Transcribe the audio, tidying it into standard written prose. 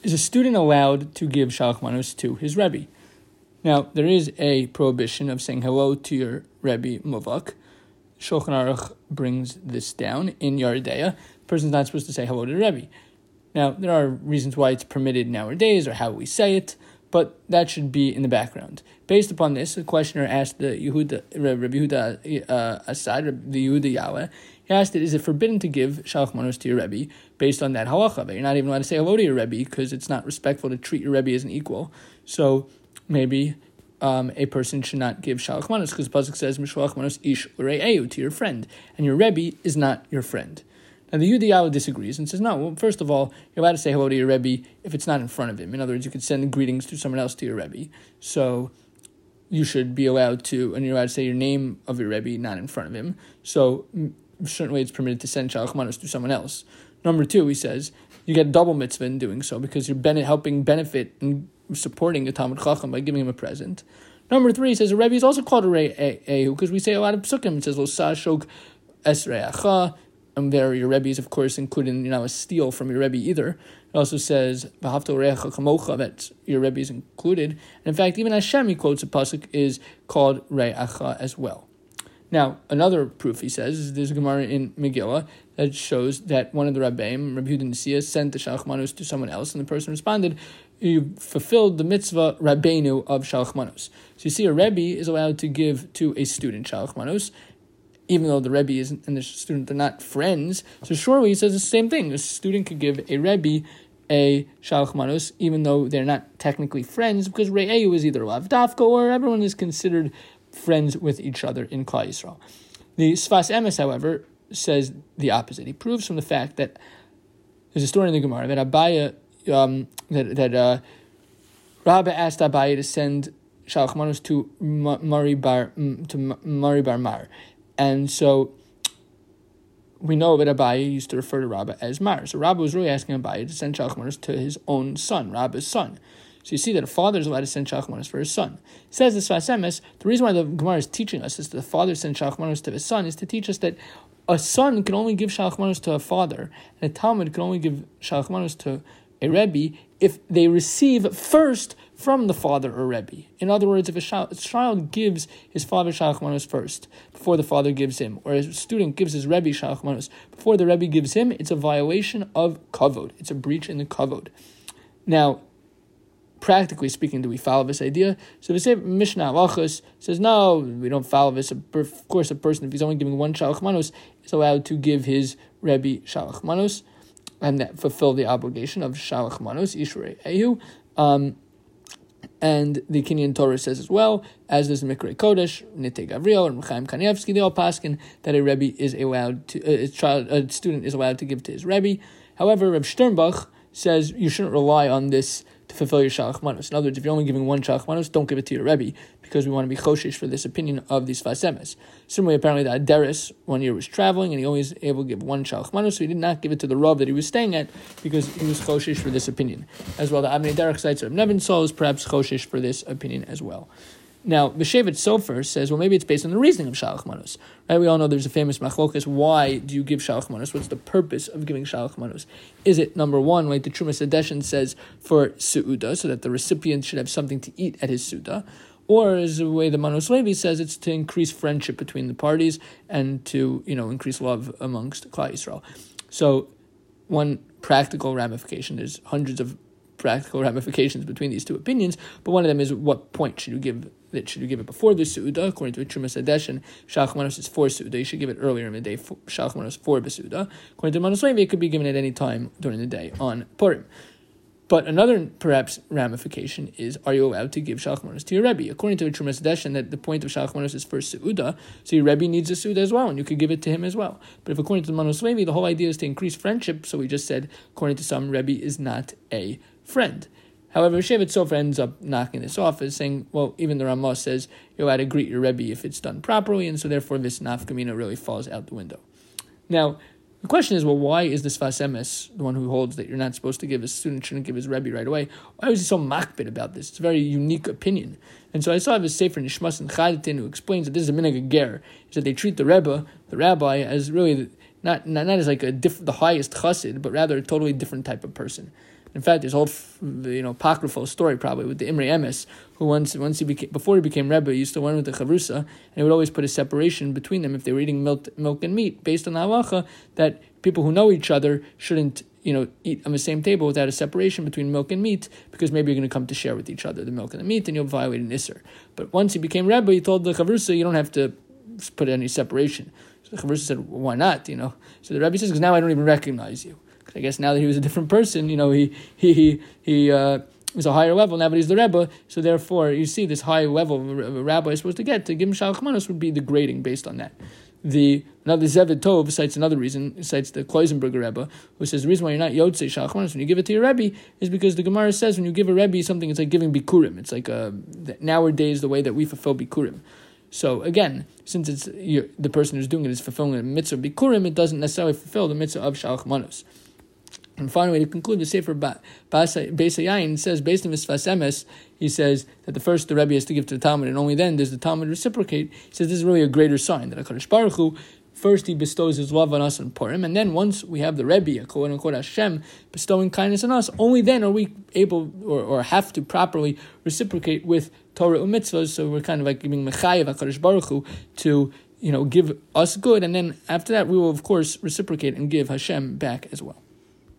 is a student allowed to give shalach manos to his Rebbe? Now, there is a prohibition of saying hello to your Rebbe Muvak. Shulchan Aruch brings this down in Yardea. A person's not supposed to say hello to the Rebbe. Now, there are reasons why it's permitted nowadays, or how we say it, but that should be in the background. Based upon this, the questioner asked the Rabbi Yehuda Asad, the Yehuda Yahweh, he asked, is it forbidden to give shalach manos to your Rebbe based on that halacha? That you're not even allowed to say hello to your Rebbe because it's not respectful to treat your Rebbe as an equal. So maybe a person should not give shalach manos because the pasuk says mishloach manos ish ure'eu, to your friend, and your Rebbe is not your friend. Now the Yehuda Yahweh disagrees and says, no, well, first of all, you're allowed to say hello to your Rebbe if it's not in front of him. In other words, you could send greetings to someone else to your Rebbe. So you should be allowed to, and you're allowed to say your name of your Rebbe not in front of him. So certainly it's permitted to send shalach manos to someone else. Number two, he says, you get a double mitzvah in doing so because you're helping benefit and supporting a Talmud Chacham by giving him a present. Number three, he says, a Rebbe is also called a Re'ehu because we say a lot of psukim. It says, Lo sa'ashok es re'acha, and there your Rebbe is, of course, included, a steal from your Rebbe either. It also says, V'havto re'echa kamocha, that your Rebbe is included. And in fact, even Hashem, he quotes a pasuk, is called re'acha as well. Now, another proof, he says, is there's a Gemara in Megillah that shows that one of the Rabbeim, Rabbi Yehuda Nesiya, sent the shalach manos to someone else, and the person responded, you fulfilled the mitzvah Rabbeinu of shalach manos. So you see, a Rebbe is allowed to give to a student shalach manos, even though the Rebbe and the student are not friends. So surely he says the same thing. A student could give a Rebbe a shalach manos, even though they're not technically friends, because Re'ehu is either lav dafka or everyone is considered friends with each other in Klal Yisrael. The Sfas Emes, however, says the opposite. He proves from the fact that there's a story in the Gemara that Abaya, Rabba asked Abaya to send shalach manos to Mari Bar Mar, and so we know that Abaya used to refer to Rabba as Mar. So Rabba was really asking Abaya to send shalach manos to his own son, Rabba's son. So you see that a father is allowed to send shalach manos for his son. It says the Sfas Emes, the reason why the Gemara is teaching us is that the father sends shalach manos to his son is to teach us that a son can only give shalach manos to a father, and a Talmud can only give shalach manos to a Rebbe if they receive first from the father or Rebbe. In other words, if a child gives his father shalach manos first, before the father gives him, or a student gives his Rebbe shalach manos before the Rebbe gives him, it's a violation of kavod. It's a breach in the kavod. Now, practically speaking, do we follow this idea? So the say Mishnah Halachos says, no, we don't follow this. Of course, a person, if he's only giving one shalach manos, is allowed to give his Rebbe shalach manos, and that fulfill the obligation of shalach manos, Ishrei Ehu. And the Kinyan Torah says as well, as does Mikrei Kodesh, Nitei Gavriel, and Chaim Kanievsky, they all paskin that a Rebbe is allowed to, a student is allowed to give to his Rebbe. However, Reb Sternbach says you shouldn't rely on this to fulfill your shalach manos. In other words, if you're only giving one shalach manos, don't give it to your Rebbe, because we want to be choshesh for this opinion of these Sfas Emes. Similarly, apparently the Aderes one year was traveling and he only was able to give one shalach manos, so he did not give it to the Rav that he was staying at because he was choshesh for this opinion. As well, the Avnei Derech cites Reb Nevin Sol is perhaps choshesh for this opinion as well. Now, the Shevet Sofer says, well, maybe it's based on the reasoning of shalach manos. Right? We all know there's a famous machlokas. Why do you give shalach manos? What's the purpose of giving shalach manos? Is it, number one, like the Trumas Hadeshen says, for su'uda, so that the recipient should have something to eat at his su'uda? Or, as the way the Manos Levi says, it's to increase friendship between the parties and to, increase love amongst Klal Yisrael. So, one practical ramification, there's hundreds of practical ramifications between these two opinions, but one of them is what point should you give it? Should you give it before the Su'uda? According to Trumas Hadeshen, Shalach Manos is for Su'uda. You should give it earlier in the day, Shalach Manos for Besuda. According to Manos Levi, it could be given at any time during the day on Purim. But another, perhaps, ramification is, are you allowed to give Shalach Manos to your Rebbe? According to Trumas Hadeshen, that the point of Shalach Manos is for Su'uda, so your Rebbe needs a Su'uda as well, and you could give it to him as well. But if according to Manos Levi, the whole idea is to increase friendship, so we just said, according to some, Rebbe is not a friend. However, Shevet Sofer ends up knocking this off as saying, well, even the Ramah says you're allowed to greet your Rebbe if it's done properly, and so therefore this nafkamina really falls out the window. Now, the question is, well, why is the Sfas Emes, the one who holds that you're not supposed to give a student shouldn't give his Rebbe right away, why was he so makbid about this? It's a very unique opinion. And so I saw this Sefer Nishmas and Chadatin who explains that this is a minhag ger, is that they treat the Rebbe, the rabbi, as really not as like the highest chassid, but rather a totally different type of person. In fact, there's a whole apocryphal story probably with the Imre Emes, who before he became Rebbe, he used to learn with the Chavrusa, and he would always put a separation between them if they were eating milk and meat, based on the halacha that people who know each other shouldn't eat on the same table without a separation between milk and meat, because maybe you're going to come to share with each other the milk and the meat, and you'll violate an Isser. But once he became Rebbe, he told the Chavrusa, you don't have to put any separation. So the Chavrusa said, well, why not? So the Rebbe says, because now I don't even recognize you. Because I guess now that he was a different person, he was a higher level now, but he's the Rebbe. So therefore, you see this high level a rabbi is supposed to get. To give him Shalach Manos would be the grading based on that. Another Zevid Tov cites another reason, cites the Kloisenberger Rebbe, who says the reason why you're not Yotzei Shalach Manos when you give it to your Rebbe is because the Gemara says when you give a Rebbe something, it's like giving Bikurim. It's like nowadays the way that we fulfill Bikurim. So again, since it's the person who's doing it is fulfilling the mitzvah Bikurim, it doesn't necessarily fulfill the mitzvah of Shalach Manos. And finally, to conclude, the Sefer Beis Hayayin says, based on Misfas Emes, he says that the Rebbe has to give to the Talmud, and only then does the Talmud reciprocate. He says this is really a greater sign that HaKadosh Baruch Hu, first he bestows his love on us on Purim, and then once we have the Rebbe, a quote unquote Hashem, bestowing kindness on us, only then are we able or have to properly reciprocate with Torah and mitzvahs. So we're kind of like giving Mechayev HaKadosh Baruch Hu to give us good, and then after that we will of course reciprocate and give Hashem back as well.